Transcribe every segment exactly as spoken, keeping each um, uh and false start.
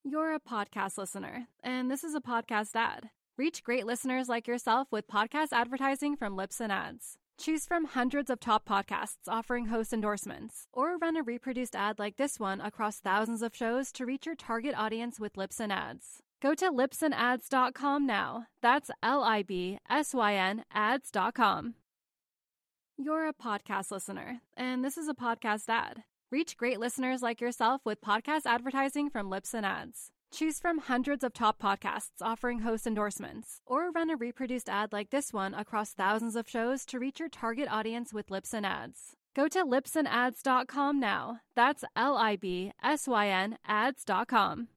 You're a podcast listener, and this is a podcast ad. Reach great listeners like yourself with podcast advertising from Libsyn Ads. Choose from hundreds of top podcasts offering host endorsements, or run a reproduced ad like this one across thousands of shows to reach your target audience with Libsyn Ads. Go to libsyn ads dot com now. That's L I B S Y N ads dot com. You're a podcast listener, and this is a podcast ad. Reach great listeners like yourself with podcast advertising from Libsyn Ads. Choose from hundreds of top podcasts offering host endorsements, or run a reproduced ad like this one across thousands of shows to reach your target audience with Libsyn Ads. Go to libsyn ads dot com now. That's L I B S Y N ads dot com.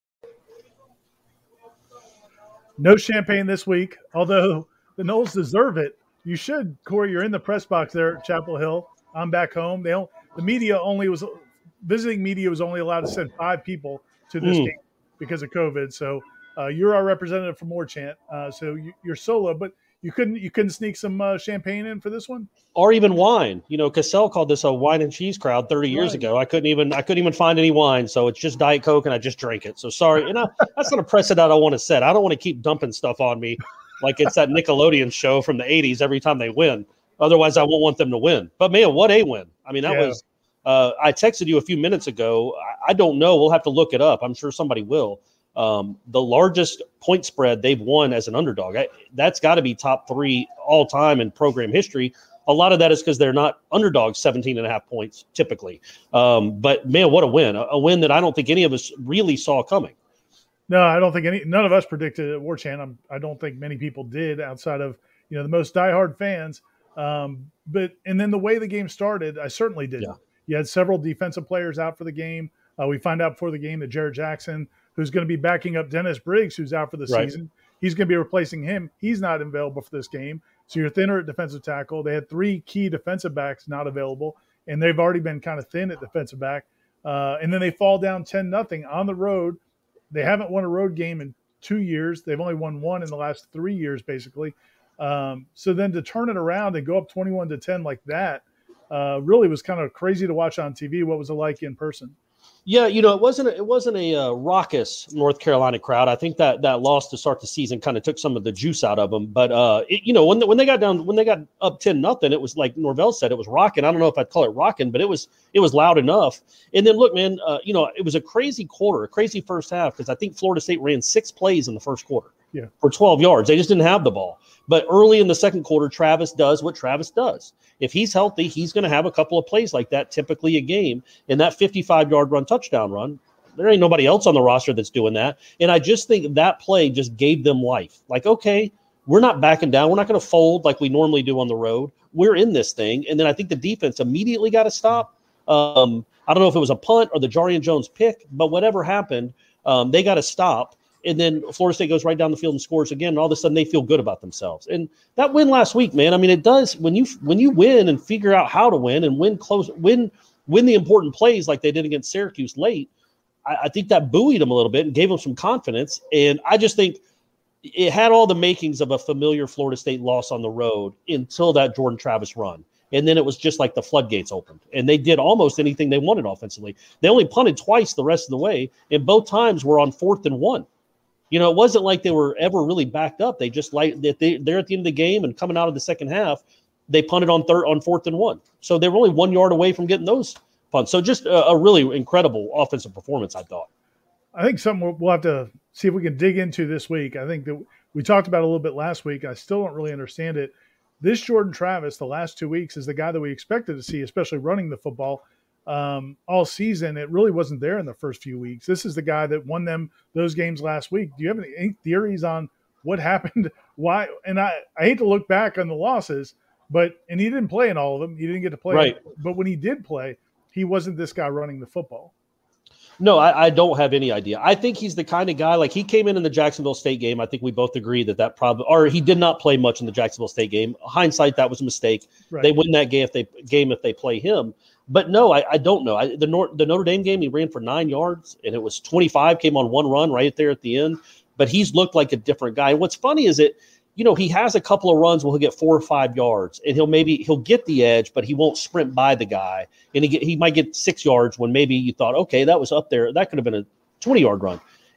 No champagne this week, although the Noles deserve it. You should, Corey. You're in the press box there at Chapel Hill. I'm back home. They don't, the media only was visiting media was only allowed to send five people to this mm. game because of COVID. So uh, you're our representative for More Chant. Uh, so you, you're solo, but you couldn't you couldn't sneak some uh, champagne in for this one, or even wine. You know, Cassell called this a wine and cheese crowd thirty years right. ago. I couldn't even I couldn't even find any wine, so it's just Diet Coke, and I just drank it. So sorry, you know that's not a precedent I want to set. I don't want to keep dumping stuff on me like it's that Nickelodeon show from the eighties every time they win. Otherwise, I won't want them to win. But, man, what a win. I mean, that yeah. was uh, – I texted you a few minutes ago. I, I don't know. We'll have to look it up. I'm sure somebody will. Um, the largest point spread they've won as an underdog. I, that's got to be top three all time in program history. A lot of that is because they're not underdogs seventeen and a half points typically. Um, but, man, what a win. A, a win that I don't think any of us really saw coming. No, I don't think any – none of us predicted at War Chant. I'm, I don't think many people did outside of, you know, the most diehard fans. Um, but and then the way the game started, I certainly did. Yeah. You had several defensive players out for the game. Uh, we find out before the game that Jared Jackson, who's going to be backing up Dennis Briggs, who's out for the right. season, he's going to be replacing him. He's not available for this game. So you're thinner at defensive tackle. They had three key defensive backs not available, and they've already been kind of thin at defensive back. Uh, and then they fall down ten nothing on the road. They haven't won a road game in two years. They've only won one in the last three years, basically. Um, so then to turn it around and go up twenty-one to ten like that uh, really was kind of crazy to watch on T V. What was it like in person? Yeah, you know, it wasn't a, it wasn't a uh, raucous North Carolina crowd. I think that that loss to start the season kind of took some of the juice out of them. But uh, it, you know, when the, when they got down, when they got up ten nothing, it was like Norvell said, it was rocking. I don't know if I'd call it rocking, but it was it was loud enough. And then look, man, uh, you know, it was a crazy quarter, a crazy first half because I think Florida State ran six plays in the first quarter. Yeah. For twelve yards. They just didn't have the ball. But early in the second quarter, Travis does what Travis does. If he's healthy, he's going to have a couple of plays like that, typically a game. And that fifty-five-yard run, touchdown run, there ain't nobody else on the roster that's doing that. And I just think that play just gave them life. Like, okay, we're not backing down. We're not going to fold like we normally do on the road. We're in this thing. And then I think the defense immediately got to stop. Um, I don't know if it was a punt or the Jarian Jones pick, but whatever happened, um, they got to stop. And then Florida State goes right down the field and scores again. And all of a sudden they feel good about themselves. And that win last week, man, I mean, it does when you when you win and figure out how to win and win close, win win the important plays like they did against Syracuse late. I, I think that buoyed them a little bit and gave them some confidence. And I just think it had all the makings of a familiar Florida State loss on the road until that Jordan Travis run. And then it was just like the floodgates opened. And they did almost anything they wanted offensively. They only punted twice the rest of the way, and both times were on fourth and one. You know, it wasn't like they were ever really backed up. They just like they, they're at the end of the game and coming out of the second half, they punted on third on fourth and one. So they were only one yard away from getting those punts. So just a, a really incredible offensive performance, I thought. I think something we'll have to see if we can dig into this week. I think that we talked about it a little bit last week. I still don't really understand it. This Jordan Travis, the last two weeks, is the guy that we expected to see, especially running the football. Um, all season, it really wasn't there in the first few weeks. This is the guy that won them those games last week. Do you have any, any theories on what happened? Why? And I, I hate to look back on the losses, but and he didn't play in all of them. He didn't get to play. Right. But when he did play, he wasn't this guy running the football. No, I, I don't have any idea. I think he's the kind of guy, like he came in in the Jacksonville State game. I think we both agree that that probably, or he did not play much in the Jacksonville State game. Hindsight, that was a mistake. Right. They win that game if they game if they play him. But no, I, I don't know. I, the, Nor- the Notre Dame game, he ran for nine yards, and it was twenty-five, came on one run right there at the end. But he's looked like a different guy. And what's funny is that, you know, he has a couple of runs where he'll get four or five yards, and he'll maybe he'll get the edge, but he won't sprint by the guy. And he get, he might get six yards when maybe you thought, okay, that was up there. That could have been a twenty-yard run.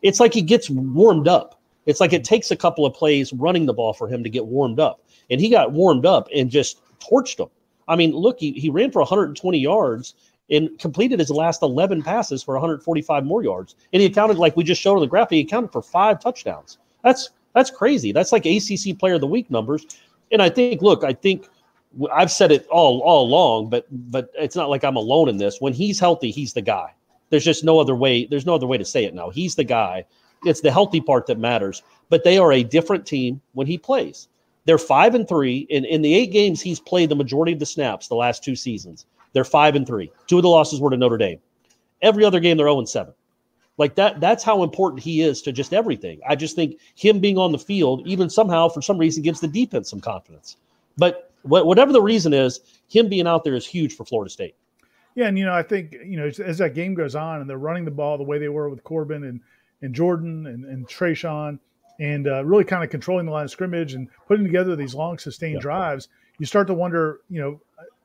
it's like he gets warmed up. It's like it takes a couple of plays running the ball for him to get warmed up. And he got warmed up and just torched them. I mean, look, he, he ran for one hundred twenty yards and completed his last eleven passes for one hundred forty-five more yards. And he accounted, like we just showed on the graphic, he accounted for five touchdowns. That's that's crazy. That's like A C C Player of the Week numbers. And I think, look, I think I've said it all all along, but but it's not like I'm alone in this. When he's healthy, he's the guy. There's just no other way. There's no other way to say it now. He's the guy. It's the healthy part that matters. But they are a different team when he plays. They're five and three. In, in the eight games he's played the majority of the snaps the last two seasons, they're five and three. Two of the losses were to Notre Dame. Every other game, they're oh and seven. Like that, that's how important he is to just everything. I just think him being on the field, even somehow, for some reason, gives the defense some confidence. But wh- whatever the reason is, him being out there is huge for Florida State. Yeah, and, you know, I think, you know, as, as that game goes on and they're running the ball the way they were with Corbin and, and Jordan and, and Trayshawn, and uh, really kind of controlling the line of scrimmage and putting together these long sustained yeah. drives, you start to wonder, you know,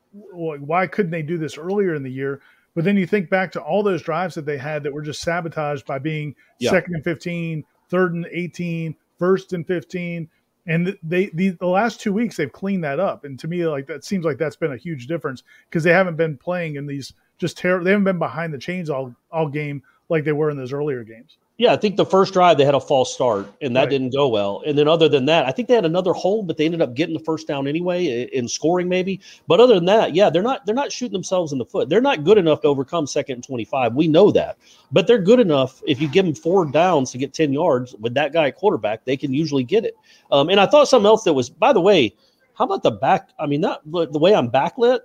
why couldn't they do this earlier in the year? But then you think back to all those drives that they had that were just sabotaged by being yeah. second and fifteen, third and eighteen, first and fifteen. And they the, the last two weeks, they've cleaned that up. And to me, like that seems like that's been a huge difference because they haven't been playing in these just terrible – they haven't been behind the chains all, all game like they were in those earlier games. Yeah, I think the first drive they had a false start, and that right. didn't go well. And then other than that, I think they had another hold, but they ended up getting the first down anyway in scoring maybe. But other than that, yeah, they're not they're not shooting themselves in the foot. They're not good enough to overcome second and twenty-five. We know that. But they're good enough if you give them four downs to get ten yards with that guy at quarterback, they can usually get it. Um, and I thought something else that was, by the way, how about the back? I mean, not the way I'm backlit.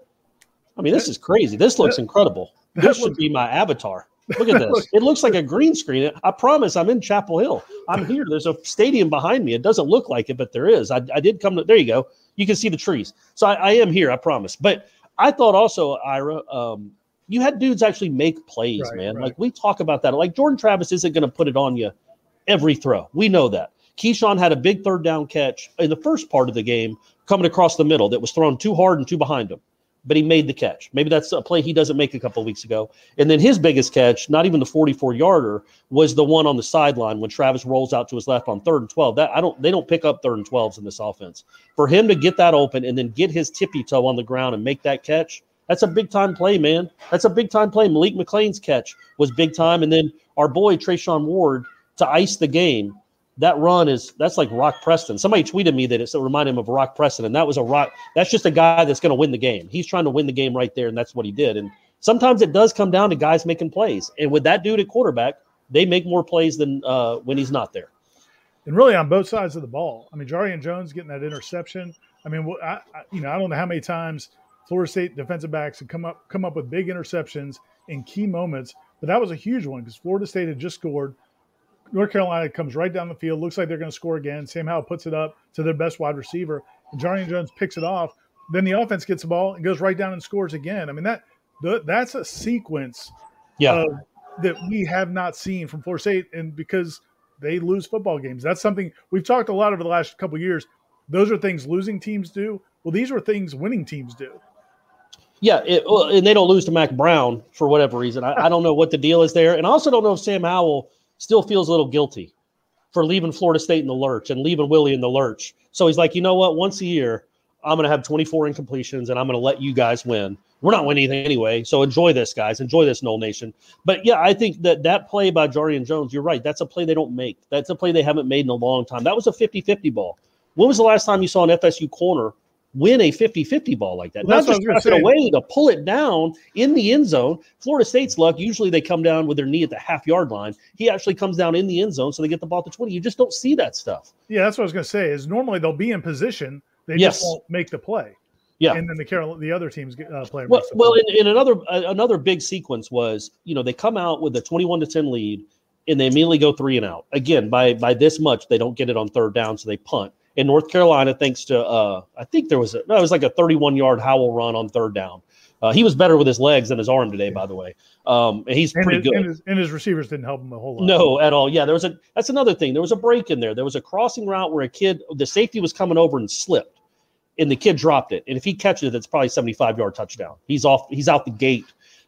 I mean, this is crazy. This looks incredible. This should be my avatar. Look at this. It looks like a green screen. I promise I'm in Chapel Hill. I'm here. There's a stadium behind me. It doesn't look like it, but there is. I, I did come to – there you go. You can see the trees. So I, I am here, I promise. But I thought also, Ira, um, you had dudes actually make plays, right, man. Right. Like we talk about that. Like Jordan Travis isn't going to put it on you every throw. We know that. Keyshawn had a big third down catch in the first part of the game coming across the middle that was thrown too hard and too behind him. But he made the catch. Maybe that's a play he doesn't make a couple of weeks ago. And then his biggest catch, not even the forty-four-yarder, was the one on the sideline when Travis rolls out to his left on third and twelve. That I don't. They don't pick up third and twelves in this offense. For him to get that open and then get his tippy toe on the ground and make that catch, that's a big-time play, man. That's a big-time play. Malik McLean's catch was big time. And then our boy Trayshawn Ward to ice the game. That run is that's like Rock Preston. Somebody tweeted me that it reminded him of Rock Preston, and that was a rock. That's just a guy that's going to win the game. He's trying to win the game right there, and that's what he did. And sometimes it does come down to guys making plays. And with that dude at quarterback, they make more plays than uh, when he's not there. And really on both sides of the ball. I mean, Jarian Jones getting that interception. I mean, I, I, you know, I don't know how many times Florida State defensive backs have come up come up with big interceptions in key moments, but that was a huge one because Florida State had just scored. North Carolina comes right down the field, looks like they're going to score again. Sam Howell puts it up to their best wide receiver, and Jarian Jones picks it off. Then the offense gets the ball and goes right down and scores again. I mean, that the, that's a sequence yeah. of, that we have not seen from Florida State, and because they lose football games. That's something we've talked a lot over the last couple of years. Those are things losing teams do. Well, these are things winning teams do. Yeah, it, well, and they don't lose to Mac Brown for whatever reason. I, I don't know what the deal is there. And I also don't know if Sam Howell – still feels a little guilty for leaving Florida State in the lurch and leaving Willie in the lurch. So he's like, you know what? Once a year, I'm going to have twenty-four incompletions, and I'm going to let you guys win. We're not winning anything anyway, so enjoy this, guys. Enjoy this, Noel Nation. But, yeah, I think that that play by Jarian Jones, you're right. That's a play they don't make. That's a play they haven't made in a long time. That was a fifty-fifty ball. When was the last time you saw an F S U corner win a fifty-fifty ball like that? Well, not just pass it away, to pull it down in the end zone. Florida State's luck, usually they come down with their knee at the half-yard line. He actually comes down in the end zone, so they get the ball at the twenty. You just don't see that stuff. Yeah, that's what I was going to say, is normally they'll be in position. They yes. just won't make the play. Yeah. And then the Carol, the other teams uh, play. Well, well in, in another uh, another big sequence was, you know, they come out with a twenty-one to ten lead, and they immediately go three and out. Again, by by this much, they don't get it on third down, so they punt. In North Carolina, thanks to, uh, I think there was a, no, it was like a thirty-one-yard Howell run on third down. Uh, he was better with his legs than his arm today, by the way. Um, and he's and pretty his, good. And his, and his receivers didn't help him a whole lot. No, at all. Yeah, there was a. That's another thing. There was a break in there. There was a crossing route where a kid, the safety was coming over and slipped, and the kid dropped it. And if he catches it, it's probably a seventy-five-yard touchdown. He's off. He's out the gate.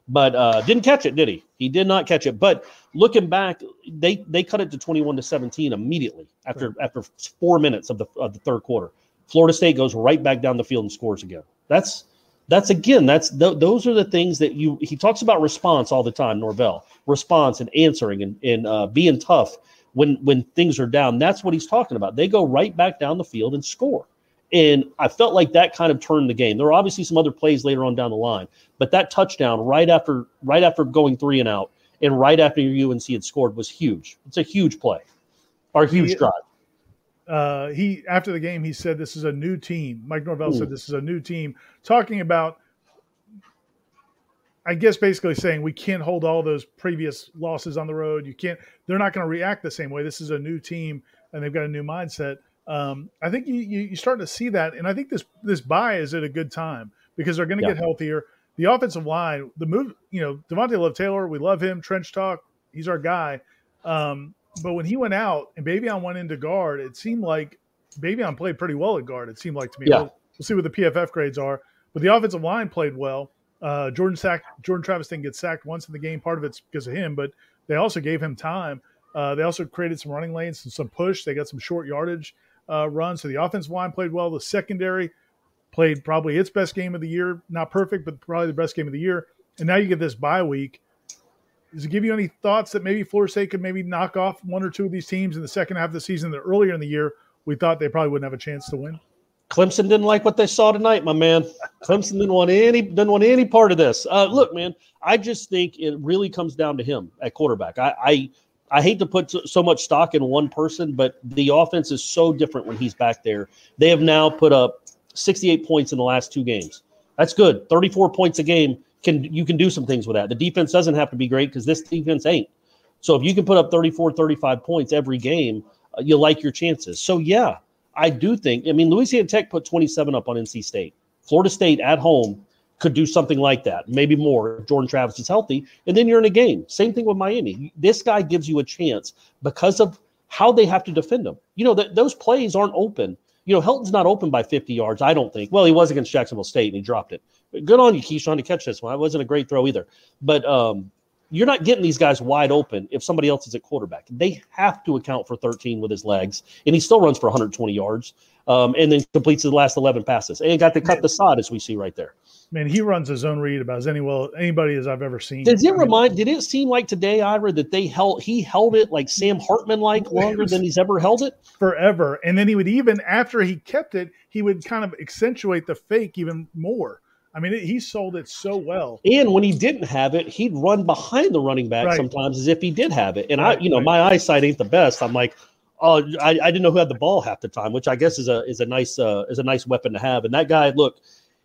but uh, didn't catch it, did he? He did not catch it. But looking back, they they cut it to twenty-one to seventeen immediately after right. after four minutes of the of the third quarter. Florida State goes right back down the field and scores again. That's that's again that's th- those are the things that you. He talks about response all the time, Norvell. Response and answering and and uh, being tough when when things are down. That's what he's talking about. They go right back down the field and score. And I felt like that kind of turned the game. There were obviously some other plays later on down the line, but that touchdown right after right after going three and out and right after U N C had scored was huge. It's a huge play or a huge he, drive. Uh, he after the game, he said this is a new team. Mike Norvell Ooh. said this is a new team, talking about, I guess basically saying we can't hold all those previous losses on the road. You can't. They're not going to react the same way. This is a new team, and they've got a new mindset. Um, I think you, you, you're starting to see that, and I think this this bye is at a good time because they're going to yeah. get healthier. The offensive line, the move, you know, Devontae Love-Taylor, we love him. Trench talk, he's our guy. Um, but when he went out and Bavion went into guard, it seemed like Bavion played pretty well at guard. It seemed like to me. Yeah. We'll, we'll see what the P F F grades are, but the offensive line played well. Uh, Jordan sack, Jordan Travis didn't get sacked once in the game. Part of it's because of him, but they also gave him time. Uh, they also created some running lanes and some push. They got some short yardage. Uh, run. So the offensive line played well. The secondary played probably its best game of the year. Not perfect, but probably the best game of the year. And now you get this bye week. Does it give you any thoughts that maybe Florida State could maybe knock off one or two of these teams in the second half of the season that earlier in the year we thought they probably wouldn't have a chance to win? Clemson didn't like what they saw tonight, my man. Clemson didn't want any didn't want any part of this. Uh, look, man, I just think it really comes down to him at quarterback. I, I I hate to put so much stock in one person, but the offense is so different when he's back there. They have now put up sixty-eight points in the last two games. That's good. thirty-four points a game. Can you can do some things with that. The defense doesn't have to be great because this defense ain't. So if you can put up thirty-four, thirty-five points every game, uh, you like your chances. So, yeah, I do think – I mean, Louisiana Tech put twenty-seven up on N C State. Florida State at home could do something like that, maybe more if Jordan Travis is healthy, and then you're in a game. Same thing with Miami. This guy gives you a chance because of how they have to defend him. You know, th- those plays aren't open. You know, Helton's not open by fifty yards, I don't think. Well, he was against Jacksonville State, and he dropped it. Good on you, Keyshawn, to catch this one. It wasn't a great throw either. But um, you're not getting these guys wide open if somebody else is at quarterback. They have to account for thirteen with his legs, and he still runs for one hundred twenty yards um, and then completes his last eleven passes. And he got to cut the sod, as we see right there. Man, he runs his own read about as any well anybody as I've ever seen. Does it remind? Did it seem like today, Ira, that they held he held it like Sam Hartman like longer than he's ever held it? Forever. And then he would even after he kept it, he would kind of accentuate the fake even more. I mean, it, he sold it so well. And when he didn't have it, he'd run behind the running back right. sometimes as if he did have it. And right, I, you know, right. my eyesight ain't the best. I'm like, oh, I, I didn't know who had the ball half the time, which I guess is a is a nice uh, is a nice weapon to have. And that guy, look.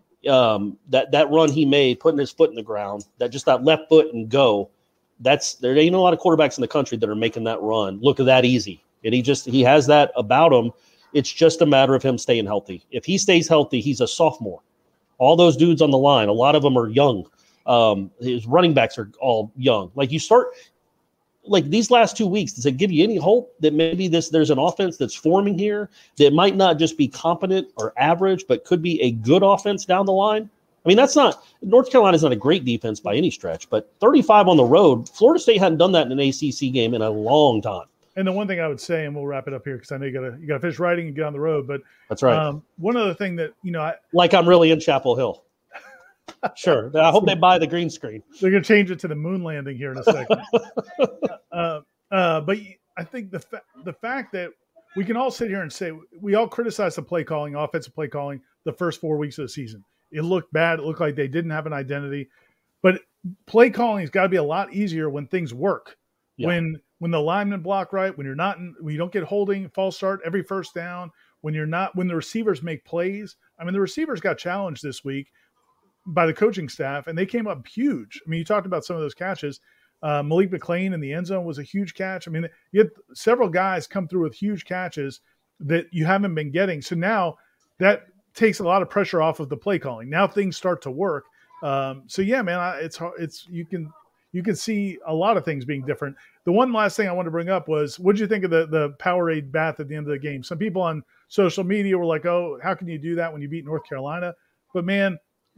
Um, that that run he made, putting his foot in the ground, that just that left foot and go, that's there ain't a lot of quarterbacks in the country that are making that run look that easy. And he just he has that about him. It's just a matter of him staying healthy. If he stays healthy, he's a sophomore. All those dudes on the line, a lot of them are young. Um, his running backs are all young. Like you start like these last two weeks, does it give you any hope that maybe this there's an offense that's forming here that might not just be competent or average, but could be a good offense down the line? I mean, that's not – North Carolina's not a great defense by any stretch, but thirty-five on the road, Florida State hadn't done that in an A C C game in a long time. And the one thing I would say, and we'll wrap it up here because I know you got to you got to finish writing and get on the road, but that's right. Um, one other thing that, you know – I Like I'm really in Chapel Hill. Sure. I hope they buy the green screen. They're going to change it to the moon landing here in a second. uh, uh, but I think the fa- the fact that we can all sit here and say we all criticize the play calling, offensive play calling, the first four weeks of the season. It looked bad. It looked like they didn't have an identity. But play calling has got to be a lot easier when things work. Yeah. When when the linemen block right, when you're not in, when you don't get holding, false start every first down, when you're not when the receivers make plays. I mean, the receivers got challenged this week by the coaching staff, and they came up huge. I mean, you talked about some of those catches. Uh, Malik McLean in the end zone was a huge catch. I mean, you had several guys come through with huge catches that you haven't been getting. So now that takes a lot of pressure off of the play calling. Now things start to work. Um, so yeah, man, I, it's it's you can you can see a lot of things being different. The one last thing I wanted to bring up was, what did you think of the the Powerade bath at the end of the game? Some people on social media were like, "Oh, how can you do that when you beat North Carolina?" But man,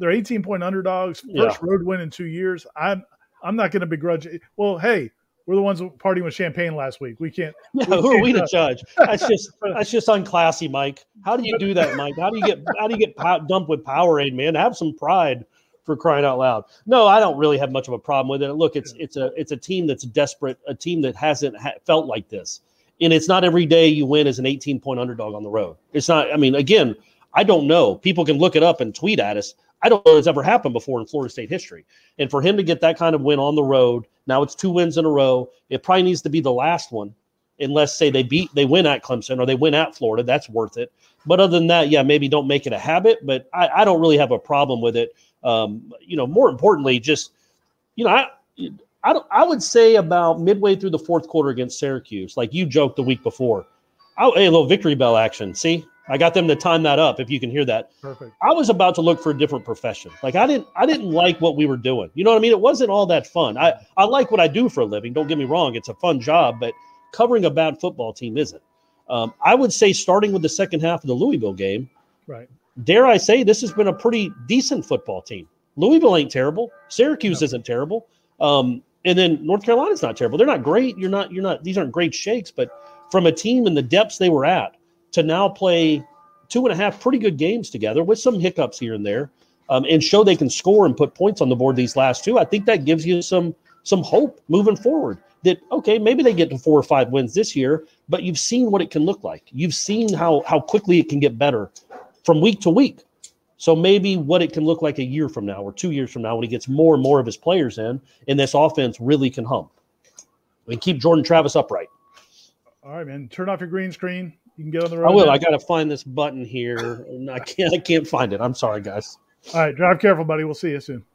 They're eighteen point underdogs. First Yeah. road win in two years. I'm I'm not going to begrudge it. Well, hey, we're the ones partying with champagne last week. We can't. Yeah, we who are can't, we to uh, judge? That's just that's just unclassy, Mike. How do you do that, Mike? How do you get how do you get pow- dumped with Powerade, man? Have some pride, for crying out loud. No, I don't really have much of a problem with it. Look, it's it's a it's a team that's desperate, a team that hasn't ha- felt like this, and it's not every day you win as an eighteen point underdog on the road. It's not. I mean, again, I don't know. People can look it up and tweet at us. I don't know if it's ever happened before in Florida State history. And for him to get that kind of win on the road, now it's two wins in a row. It probably needs to be the last one, unless, say, they beat, they win at Clemson or they win at Florida. That's worth it. But other than that, yeah, maybe don't make it a habit. But I, I don't really have a problem with it. Um, you know, more importantly, just, you know, I, I, don't, I would say about midway through the fourth quarter against Syracuse, like you joked the week before, I, hey, a little victory bell action. See? I got them to time that up, if you can hear that. Perfect. I was about to look for a different profession. Like I didn't I didn't like what we were doing. You know what I mean? It wasn't all that fun. I, I like what I do for a living. Don't get me wrong. It's a fun job, but covering a bad football team isn't. Um, I would say starting with the second half of the Louisville game, right? Dare I say this has been a pretty decent football team. Louisville ain't terrible. Syracuse no. isn't terrible. Um, and then North Carolina's not terrible. They're not great. You're not, you're not, these aren't great shakes, but from a team in the depths they were at, to now play two and a half pretty good games together with some hiccups here and there, um, and show they can score and put points on the board these last two, I think that gives you some some hope moving forward that, okay, maybe they get to four or five wins this year, but you've seen what it can look like. You've seen how how quickly it can get better from week to week. So maybe what it can look like a year from now or two years from now when he gets more and more of his players in, and this offense really can hum. And keep Jordan Travis upright. All right, man. Turn off your green screen. You can get on the road. I will. Now. I got to find this button here. And I can't. I can't find it. I'm sorry, guys. All right. Drive careful, buddy. We'll see you soon.